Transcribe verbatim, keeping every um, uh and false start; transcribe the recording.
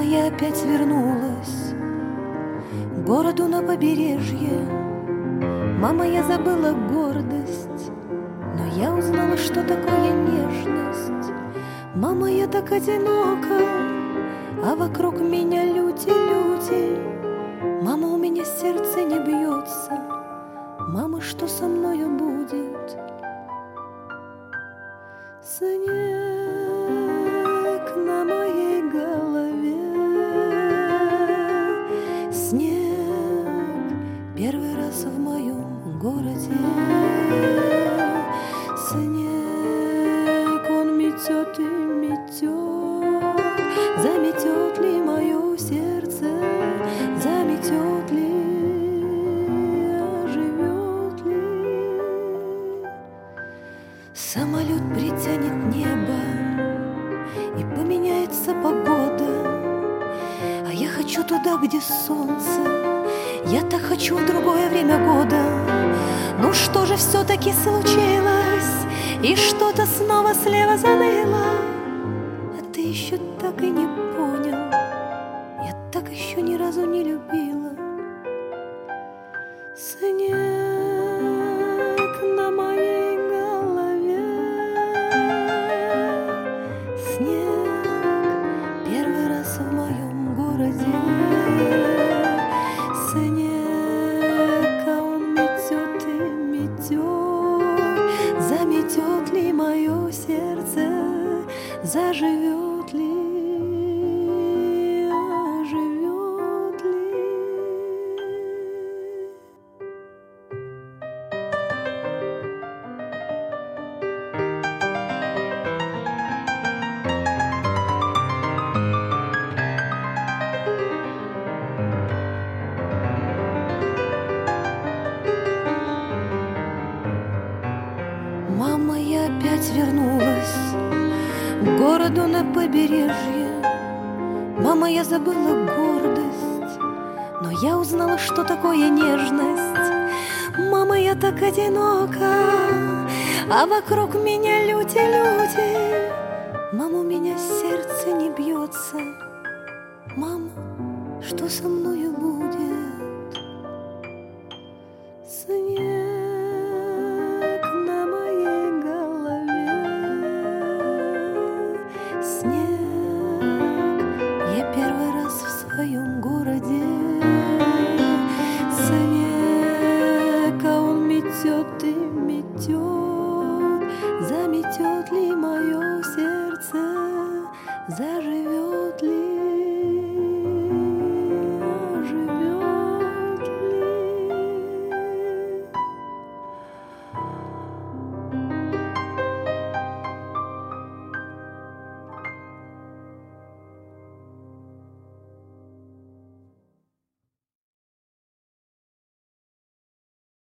я опять вернулась к городу на побережье. Мама, я забыла гордость, но я узнала, что такое нежность. Мама, я так одинока, а вокруг меня люди-люди. Мама, у меня сердце не бьется. Мама, что со мною будет? Снег на моей голове, снег первый раз в моем городе. Снег, он метет и метет, заметет ли мое сердце, заметет ли, оживет ли. Самолет притянет небо, и поменяется погода, а я хочу туда, где солнце. Я так хочу в другое время года. Ну что же все-таки случилось, и что-то снова слева заныло, а ты еще так и не понял, я так еще ни разу не любила. Снег на моей голове, снег первый раз в моем городе. Снег, а он метет и метет, заметет ли мое сердце, заживет ли, оживет ли. Мама, я опять вернулась к городу на побережье. Мама, я забыла гордость, но я узнала, что такое нежность. Мама, я так одинока, а вокруг меня люди-люди. Мама, у меня сердце не бьется. Мама, что со мною будет? Снег на моей голове, снег